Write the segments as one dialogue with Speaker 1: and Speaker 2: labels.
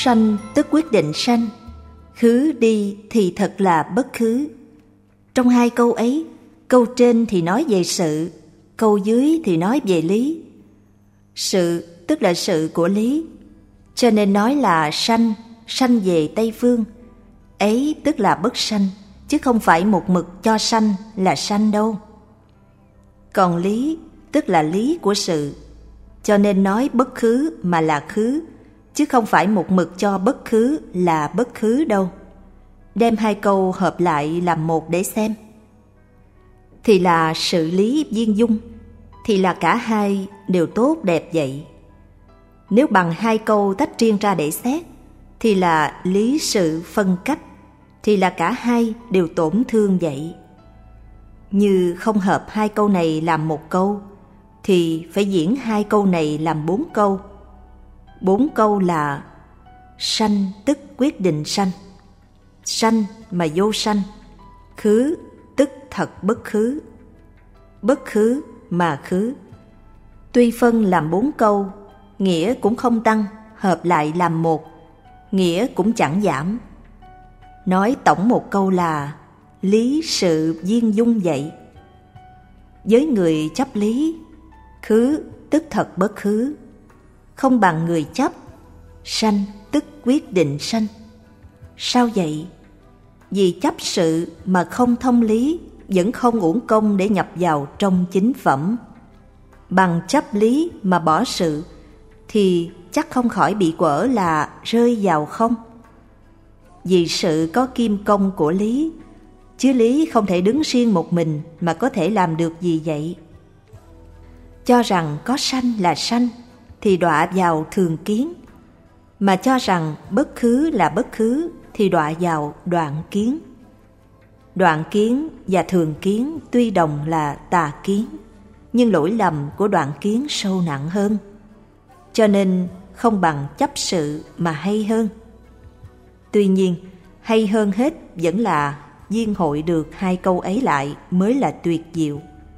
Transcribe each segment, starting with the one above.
Speaker 1: sanh tức quyết định sanh, khứ đi thì thật là bất khứ. Trong hai câu ấy, câu trên thì nói về sự, câu dưới thì nói về lý. Sự tức là sự của lý, cho nên nói là sanh, sanh về Tây Phương. Ấy tức là bất sanh, chứ không phải một mực cho sanh là sanh đâu. Còn lý tức là lý của sự, cho nên nói bất khứ mà là khứ, chứ không phải một mực cho bất khứ là bất khứ đâu. Đem hai câu hợp lại làm một để xem. Thì là sự lý viên dung, thì là cả hai đều tốt đẹp vậy. Nếu bằng hai câu tách riêng ra để xét, thì là lý sự phân cách, thì là cả hai đều tổn thương vậy. Như không hợp hai câu này làm một câu, thì phải diễn hai câu này làm 4 câu. 4 câu là sanh tức quyết định sanh, sanh mà vô sanh, khứ tức thật bất khứ, bất khứ mà khứ. Tuy phân làm 4 câu, nghĩa cũng không tăng, hợp lại làm một, nghĩa cũng chẳng giảm. Nói tổng một câu là lý sự viên dung vậy. Với người chấp lý, khứ tức thật bất khứ, không bằng người chấp sanh tức quyết định sanh. Sao vậy? Vì chấp sự mà không thông lý, vẫn không uổng công để nhập vào trong chính phẩm. Bằng chấp lý mà bỏ sự, thì chắc không khỏi bị quở là rơi vào không. Vì sự có kim công của lý, chứ lý không thể đứng riêng một mình mà có thể làm được gì vậy. Cho rằng có sanh là sanh, thì đọa vào thường kiến, mà cho rằng bất khứ là bất khứ, thì đọa vào đoạn kiến. Đoạn kiến và thường kiến tuy đồng là tà kiến, nhưng lỗi lầm của đoạn kiến sâu nặng hơn, cho nên không bằng chấp sự mà hay hơn. Tuy nhiên, hay hơn hết vẫn là viên hội được hai câu ấy lại mới là tuyệt diệu.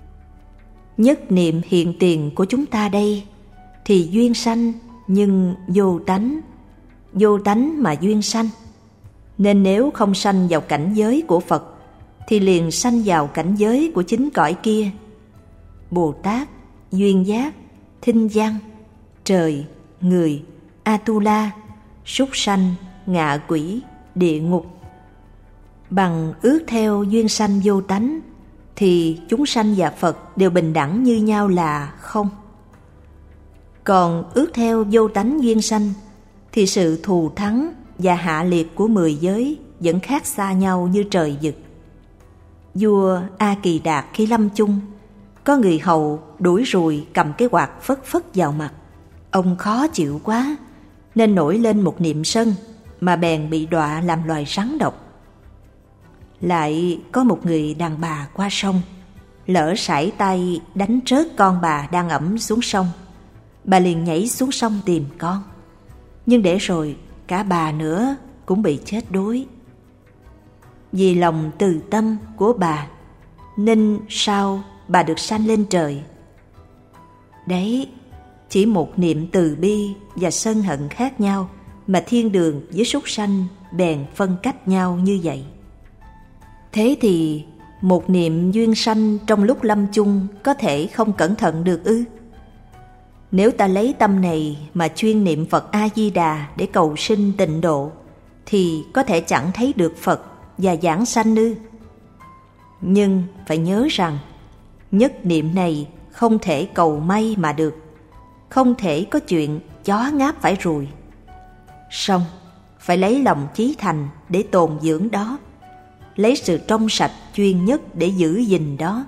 Speaker 1: Nhất niệm hiện tiền của chúng ta đây thì duyên sanh nhưng vô tánh, vô tánh mà duyên sanh. Nên nếu không sanh vào cảnh giới của Phật thì liền sanh vào cảnh giới của chính cõi kia. Bồ Tát, duyên giác, thinh văn, trời, người, Atula, súc sanh, ngạ quỷ, địa ngục. Bằng ước theo duyên sanh vô tánh thì chúng sanh và Phật đều bình đẳng như nhau là không. Còn ước theo vô tánh duyên sanh thì sự thù thắng và hạ liệt của 10 giới vẫn khác xa nhau như trời vực. Vua A Kỳ Đạt khi lâm chung, có người hầu đuổi ruồi cầm cái quạt phất phất vào mặt. Ông khó chịu quá nên nổi lên một niệm sân, mà bèn bị đọa làm loài rắn độc. Lại có một người đàn bà qua sông, lỡ sải tay đánh rớt con bà đang ẵm xuống sông. Bà liền nhảy xuống sông tìm con, nhưng để rồi cả bà nữa cũng bị chết đuối. Vì lòng từ tâm của bà nên sau bà được sanh lên trời. Đấy, chỉ một niệm từ bi và sân hận khác nhau mà thiên đường với súc sanh bèn phân cách nhau như vậy. Thế thì một niệm duyên sanh trong lúc lâm chung có thể không cẩn thận được ư? Nếu ta lấy tâm này mà chuyên niệm Phật A-di-đà để cầu sinh tịnh độ, thì có thể chẳng thấy được Phật và giảng sanh ư? Nhưng phải nhớ rằng nhất niệm này không thể cầu may mà được, không thể có chuyện chó ngáp phải ruồi. Song phải lấy lòng chí thành để tồn dưỡng đó, lấy sự trong sạch chuyên nhất để giữ gìn đó.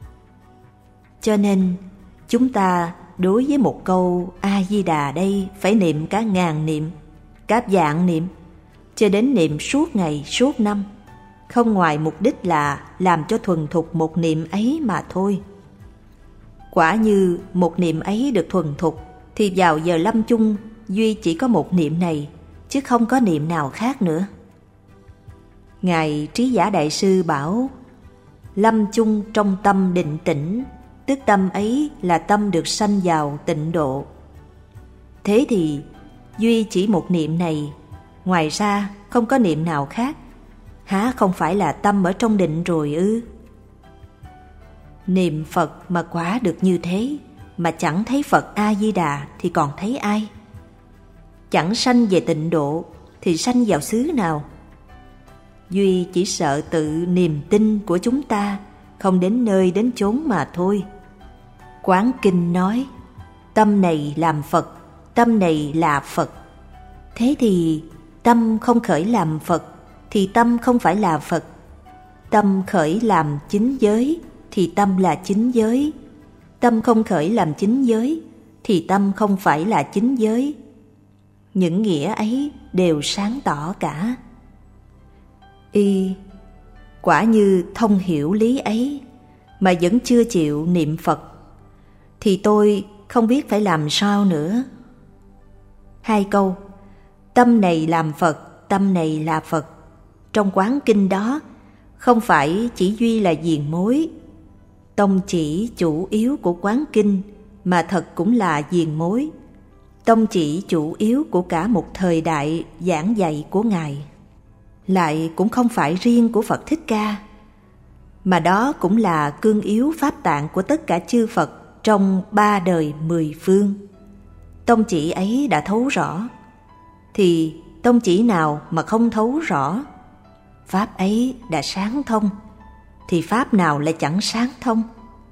Speaker 1: Cho nên chúng ta đối với một câu A-di-đà đây phải niệm cả ngàn niệm, cả vạn niệm, cho đến niệm suốt ngày suốt năm, không ngoài mục đích là làm cho thuần thục một niệm ấy mà thôi. Quả như một niệm ấy được thuần thục thì vào giờ lâm chung duy chỉ có một niệm này, chứ không có niệm nào khác nữa. Ngài Trí Giả Đại Sư bảo: lâm chung trong tâm định tĩnh, tức tâm ấy là tâm được sanh vào tịnh độ. Thế thì duy chỉ một niệm này ngoài ra không có niệm nào khác, há không phải là tâm ở trong định rồi ư? Niệm Phật mà quả được như thế, mà chẳng thấy Phật A-di-đà thì còn thấy ai? Chẳng sanh về tịnh độ thì sanh vào xứ nào? Duy chỉ sợ tự niềm tin của chúng ta không đến nơi đến chốn mà thôi. Quán Kinh nói, tâm này làm Phật, tâm này là Phật. Thế thì tâm không khởi làm Phật thì tâm không phải là Phật. Tâm khởi làm chính giới thì tâm là chính giới. Tâm không khởi làm chính giới thì tâm không phải là chính giới. Những nghĩa ấy đều sáng tỏ cả. Y quả như thông hiểu lý ấy mà vẫn chưa chịu niệm Phật, thì tôi không biết phải làm sao nữa. 2 câu tâm này làm Phật, tâm này là Phật trong Quán Kinh đó không phải chỉ duy là viền mối, tông chỉ chủ yếu của Quán Kinh, mà thật cũng là viền mối, tông chỉ chủ yếu của cả một thời đại giảng dạy của Ngài. Lại cũng không phải riêng của Phật Thích Ca, mà đó cũng là cương yếu pháp tạng của tất cả chư Phật trong 3 đời 10 phương. Tông chỉ ấy đã thấu rõ, thì tông chỉ nào mà không thấu rõ? Pháp ấy đã sáng thông, thì pháp nào lại chẳng sáng thông?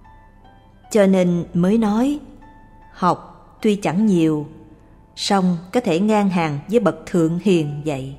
Speaker 1: Cho nên mới nói, học tuy chẳng nhiều, song có thể ngang hàng với bậc thượng hiền vậy.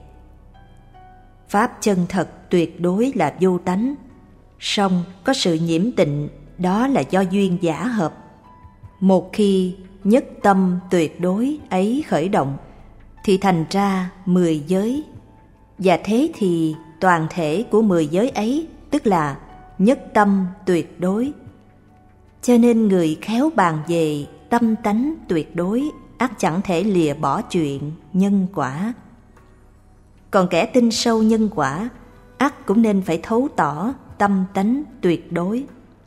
Speaker 1: Pháp chân thật tuyệt đối là vô tánh, song có sự nhiễm tịnh, đó là do duyên giả hợp. Một khi nhất tâm tuyệt đối ấy khởi động, thì thành ra 10 giới, và thế thì toàn thể của 10 giới ấy tức là nhất tâm tuyệt đối. Cho nên người khéo bàn về tâm tánh tuyệt đối, ắt chẳng thể lìa bỏ chuyện nhân quả. Còn kẻ tin sâu nhân quả, ắt cũng nên phải thấu tỏ tâm tánh tuyệt đối.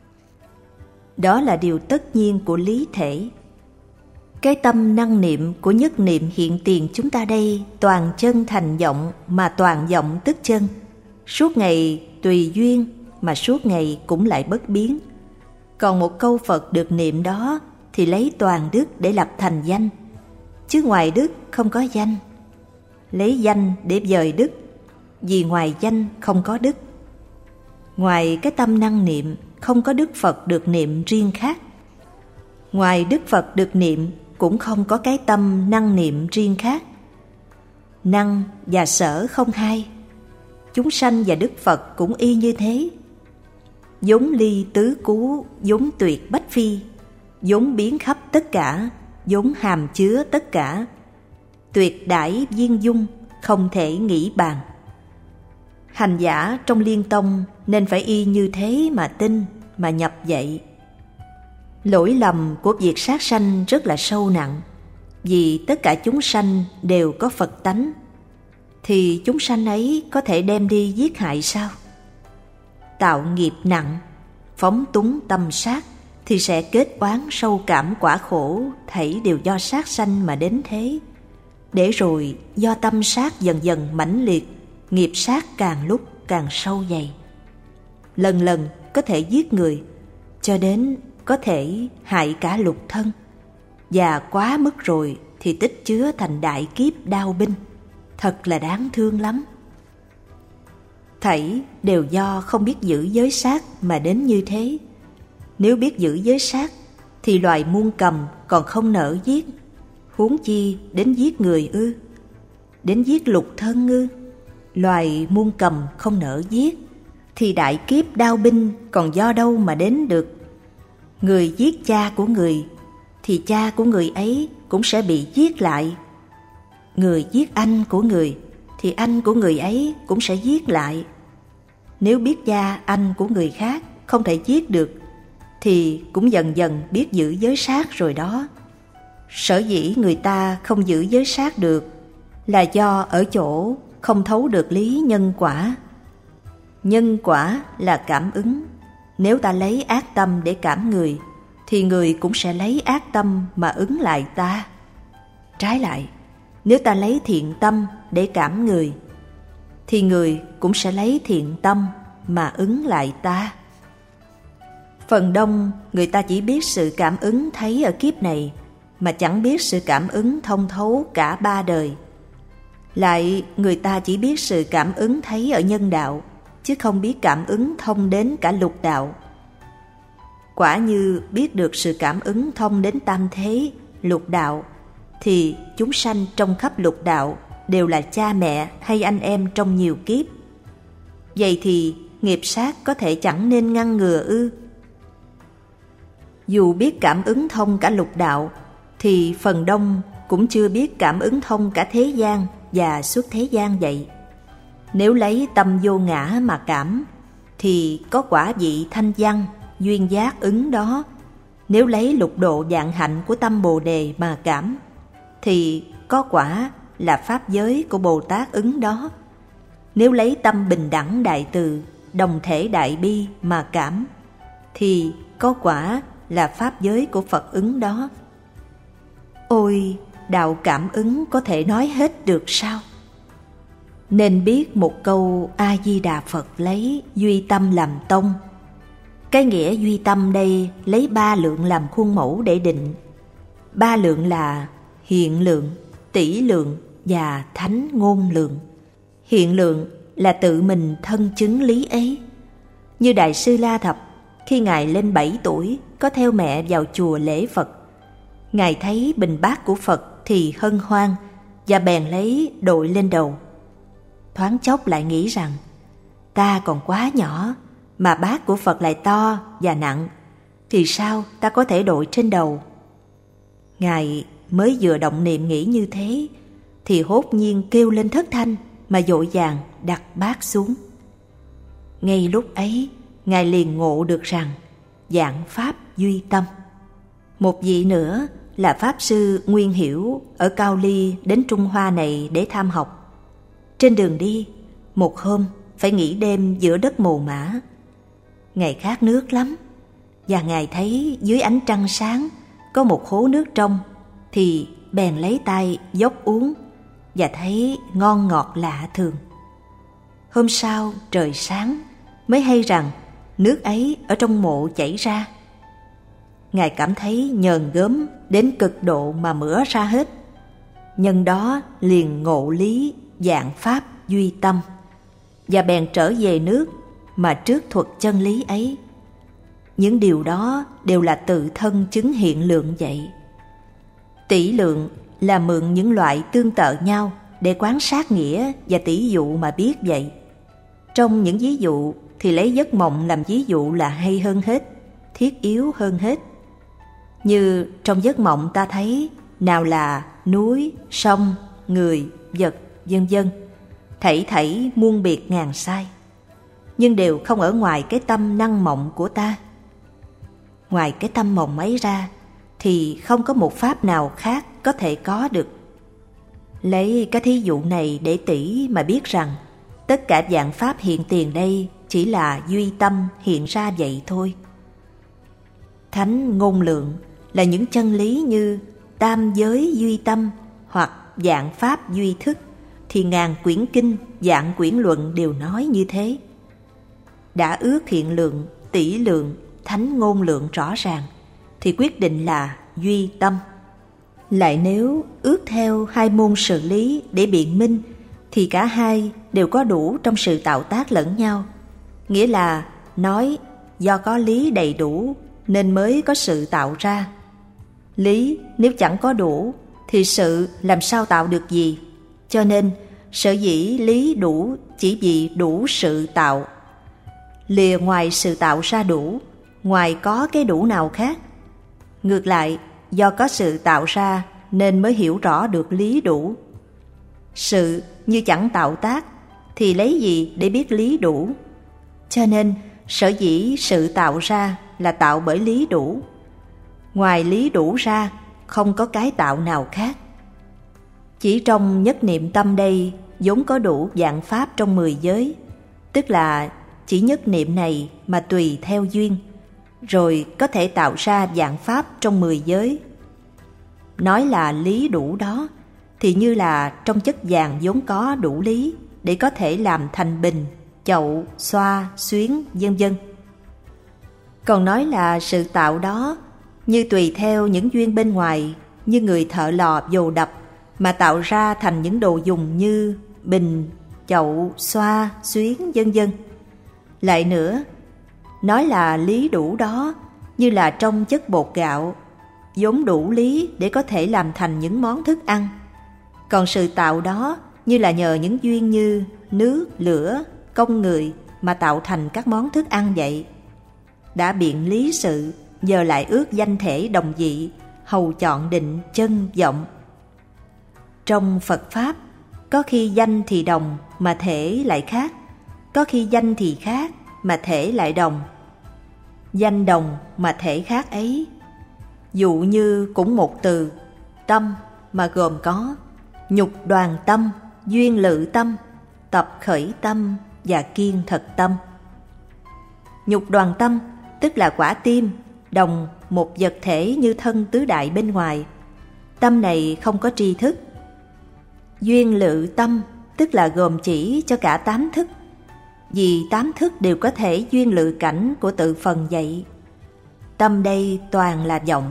Speaker 1: Đó là điều tất nhiên của lý thể. Cái tâm năng niệm của nhất niệm hiện tiền chúng ta đây toàn chân thành vọng, mà toàn vọng tức chân. Suốt ngày tùy duyên, mà suốt ngày cũng lại bất biến. Còn một câu Phật được niệm đó thì lấy toàn đức để lập thành danh, chứ ngoài đức không có danh. Lấy danh để dời đức, vì ngoài danh không có đức. Ngoài cái tâm năng niệm, không có Đức Phật được niệm riêng khác. Ngoài Đức Phật được niệm, cũng không có cái tâm năng niệm riêng khác. Năng và sở không hai. Chúng sanh và Đức Phật cũng y như thế. Vốn ly tứ cú, vốn tuyệt bách phi, vốn biến khắp tất cả, vốn hàm chứa tất cả. Tuyệt đãi viên dung, không thể nghĩ bàn. Hành giả trong Liên Tông nên phải y như thế mà tin, mà nhập vậy. Lỗi lầm của việc sát sanh rất là sâu nặng, vì tất cả chúng sanh đều có Phật tánh, thì chúng sanh ấy có thể đem đi giết hại sao? Tạo nghiệp nặng, phóng túng tâm sát, thì sẽ kết oán sâu cảm quả khổ, thảy đều do sát sanh mà đến thế. Để rồi do tâm sát dần dần mãnh liệt, nghiệp sát càng lúc càng sâu dày. Lần lần có thể giết người, cho đến có thể hại cả lục thân, và quá mức rồi thì tích chứa thành đại kiếp đao binh, thật là đáng thương lắm. Thảy đều do không biết giữ giới sát mà đến như thế. Nếu biết giữ giới sát thì loài muôn cầm còn không nỡ giết, huống chi đến giết người ư? Đến giết lục thân ư? Loài muôn cầm không nỡ giết, thì đại kiếp đao binh còn do đâu mà đến được? Người giết cha của người, thì cha của người ấy cũng sẽ bị giết lại. Người giết anh của người, thì anh của người ấy cũng sẽ giết lại. Nếu biết cha anh của người khác không thể giết được, thì cũng dần dần biết giữ giới sát rồi đó. Sở dĩ người ta không giữ giới sát được là do ở chỗ không thấu được lý nhân quả. Nhân quả là cảm ứng. Nếu ta lấy ác tâm để cảm người, thì người cũng sẽ lấy ác tâm mà ứng lại ta. Trái lại, nếu ta lấy thiện tâm để cảm người, thì người cũng sẽ lấy thiện tâm mà ứng lại ta. Phần đông người ta chỉ biết sự cảm ứng thấy ở kiếp này, mà chẳng biết sự cảm ứng thông thấu cả 3 đời. Lại người ta chỉ biết sự cảm ứng thấy ở nhân đạo, chứ không biết cảm ứng thông đến cả lục đạo. Quả như biết được sự cảm ứng thông đến tam thế, lục đạo, thì chúng sanh trong khắp lục đạo đều là cha mẹ hay anh em trong nhiều kiếp. Vậy thì nghiệp sát có thể chẳng nên ngăn ngừa ư? Dù biết cảm ứng thông cả lục đạo, thì phần đông cũng chưa biết cảm ứng thông cả thế gian và xuất thế gian vậy. Nếu lấy tâm vô ngã mà cảm, thì có quả vị thanh văn, duyên giác ứng đó. Nếu lấy lục độ vạn hạnh của tâm Bồ Đề mà cảm, thì có quả là pháp giới của Bồ Tát ứng đó. Nếu lấy tâm bình đẳng đại từ, đồng thể đại bi mà cảm, thì có quả là pháp giới của Phật ứng đó. Ôi, đạo cảm ứng có thể nói hết được sao? Nên biết một câu A-di-đà Phật lấy duy tâm làm tông. Cái nghĩa duy tâm đây lấy 3 lượng làm khuôn mẫu để định. 3 lượng là hiện lượng, tỷ lượng và thánh ngôn lượng. Hiện lượng là tự mình thân chứng lý ấy. Như Đại sư La Thập, khi Ngài lên 7 tuổi có theo mẹ vào chùa lễ Phật, Ngài thấy bình bát của Phật thì hân hoan và bèn lấy đội lên đầu. Thoáng chốc lại nghĩ rằng ta còn quá nhỏ mà bát của Phật lại to và nặng, thì sao ta có thể đội trên đầu? Ngài mới vừa động niệm nghĩ như thế thì hốt nhiên kêu lên thất thanh mà vội vàng đặt bát xuống. Ngay lúc ấy Ngài liền ngộ được rằng vạn pháp duy tâm. Một vị nữa là Pháp Sư Nguyên Hiểu ở Cao Ly đến Trung Hoa này để tham học. Trên đường đi, một hôm phải nghỉ đêm giữa đất mồ mả. Ngài khát nước lắm, và Ngài thấy dưới ánh trăng sáng có một hố nước trong, thì bèn lấy tay dốc uống và thấy ngon ngọt lạ thường. Hôm sau trời sáng mới hay rằng nước ấy ở trong mộ chảy ra. Ngài cảm thấy nhờn gớm đến cực độ mà mửa ra hết. Nhân đó liền ngộ lý vạn pháp duy tâm, và bèn trở về nước mà trước thuật chân lý ấy. Những điều đó đều là tự thân chứng hiện lượng vậy. Tỷ lượng là mượn những loại tương tự nhau để quan sát nghĩa và tỷ dụ mà biết vậy. Trong những ví dụ thì lấy giấc mộng làm ví dụ là hay hơn hết, thiết yếu hơn hết. Như trong giấc mộng ta thấy nào là núi, sông, người, vật, vân vân, thảy thảy muôn biệt ngàn sai, nhưng đều không ở ngoài cái tâm năng mộng của ta. Ngoài cái tâm mộng ấy ra thì không có một pháp nào khác có thể có được. Lấy cái thí dụ này để tỉ mà biết rằng tất cả vạn pháp hiện tiền đây chỉ là duy tâm hiện ra vậy thôi. Thánh ngôn lượng là những chân lý như tam giới duy tâm hoặc vạn pháp duy thức, thì ngàn quyển kinh, vạn quyển luận đều nói như thế. Đã ước hiện lượng, tỷ lượng, thánh ngôn lượng rõ ràng, thì quyết định là duy tâm. Lại nếu ước theo 2 môn sự lý để biện minh, thì cả hai đều có đủ trong sự tạo tác lẫn nhau. Nghĩa là nói do có lý đầy đủ nên mới có sự tạo ra. Lý nếu chẳng có đủ thì sự làm sao tạo được gì? Cho nên sở dĩ lý đủ chỉ vì đủ sự tạo. Lìa ngoài sự tạo ra đủ, ngoài có cái đủ nào khác. Ngược lại, do có sự tạo ra nên mới hiểu rõ được lý đủ. Sự như chẳng tạo tác thì lấy gì để biết lý đủ? Cho nên sở dĩ sự tạo ra là tạo bởi lý đủ. Ngoài lý đủ ra không có cái tạo nào khác. Chỉ trong nhất niệm tâm đây vốn có đủ vạn pháp trong 10 giới, tức là chỉ nhất niệm này mà tùy theo duyên, rồi có thể tạo ra vạn pháp trong 10 giới. Nói là lý đủ đó thì như là trong chất vàng vốn có đủ lý để có thể làm thành bình, chậu, xoa, xuyến, vân vân. Còn nói là sự tạo đó như tùy theo những duyên bên ngoài, như người thợ lò vồ đập mà tạo ra thành những đồ dùng như bình, chậu, xoa, xuyến, vân vân. Lại nữa, nói là lý đủ đó như là trong chất bột gạo, vốn đủ lý để có thể làm thành những món thức ăn. Còn sự tạo đó như là nhờ những duyên như nước, lửa, công người mà tạo thành các món thức ăn vậy. Đã biện lý sự, giờ lại ước danh thể đồng vị, hầu chọn định chân vọng. Trong Phật Pháp, có khi danh thì đồng mà thể lại khác, có khi danh thì khác mà thể lại đồng. Danh đồng mà thể khác ấy, dụ như cũng một từ, tâm mà gồm có nhục đoàn tâm, duyên lự tâm, tập khởi tâm và kiên thật tâm. Nhục đoàn tâm tức là quả tim, đồng một vật thể như thân tứ đại bên ngoài. Tâm này không có tri thức. Duyên lự tâm tức là gồm chỉ cho cả 8 thức, vì 8 thức đều có thể duyên lự cảnh của tự phần vậy. Tâm đây toàn là vọng.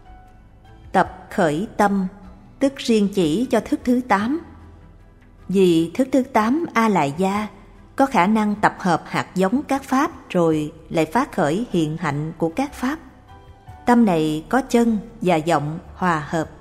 Speaker 1: Tập khởi tâm tức riêng chỉ cho thức thứ 8, vì thức thứ 8 A Lại Gia có khả năng tập hợp hạt giống các pháp rồi lại phát khởi hiện hạnh của các pháp. Tâm này có chân và vọng hòa hợp.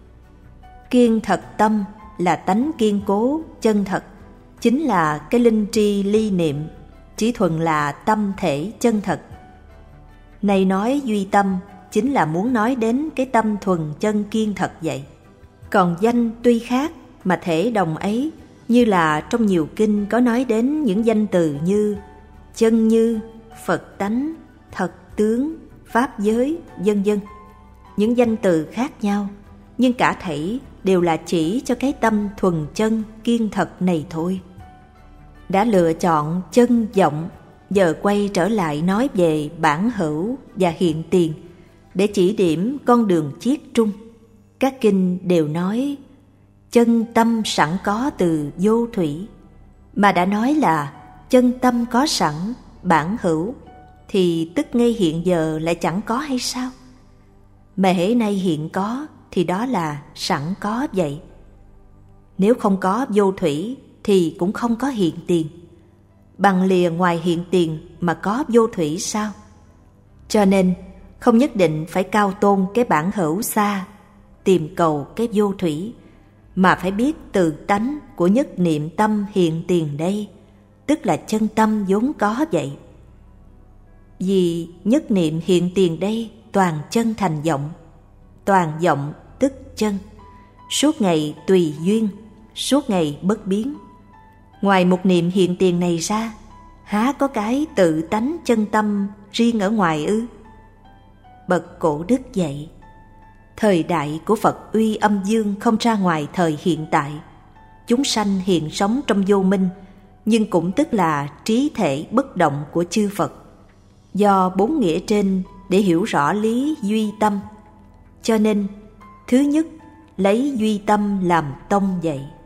Speaker 1: Kiên thật tâm là tánh kiên cố, chân thật, chính là cái linh tri ly niệm, chỉ thuần là tâm thể chân thật. Này nói duy tâm chính là muốn nói đến cái tâm thuần chân kiên thật vậy. Còn danh tuy khác mà thể đồng ấy, như là trong nhiều kinh có nói đến những danh từ như chân như, Phật tánh, thật tướng, pháp giới, vân vân. Những danh từ khác nhau, nhưng cả thảy đều là chỉ cho cái tâm thuần chân kiên thật này thôi. Đã lựa chọn chân vọng, giờ quay trở lại nói về bản hữu và hiện tiền để chỉ điểm con đường chiết trung. Các kinh đều nói chân tâm sẵn có từ vô thủy, mà đã nói là chân tâm có sẵn, bản hữu, thì tức ngay hiện giờ lại chẳng có hay sao? Mà hễ nay hiện có thì đó là sẵn có vậy. Nếu không có vô thủy thì cũng không có hiện tiền. Bằng lìa ngoài hiện tiền mà có vô thủy sao? Cho nên không nhất định phải cao tôn cái bản hữu xa, tìm cầu cái vô thủy, mà phải biết từ tánh của nhất niệm tâm hiện tiền đây, tức là chân tâm vốn có vậy. Vì nhất niệm hiện tiền đây toàn chân thành vọng, toàn vọng tức chân, suốt ngày tùy duyên, suốt ngày bất biến. Ngoài một niệm hiện tiền này ra, há có cái tự tánh chân tâm riêng ở ngoài ư? Bậc cổ đức dạy, thời đại của Phật uy âm dương không ra ngoài thời hiện tại. Chúng sanh hiện sống trong vô minh, nhưng cũng tức là trí thể bất động của chư Phật. Do 4 nghĩa trên để hiểu rõ lý duy tâm, cho nên thứ nhất lấy duy tâm làm tông dạy.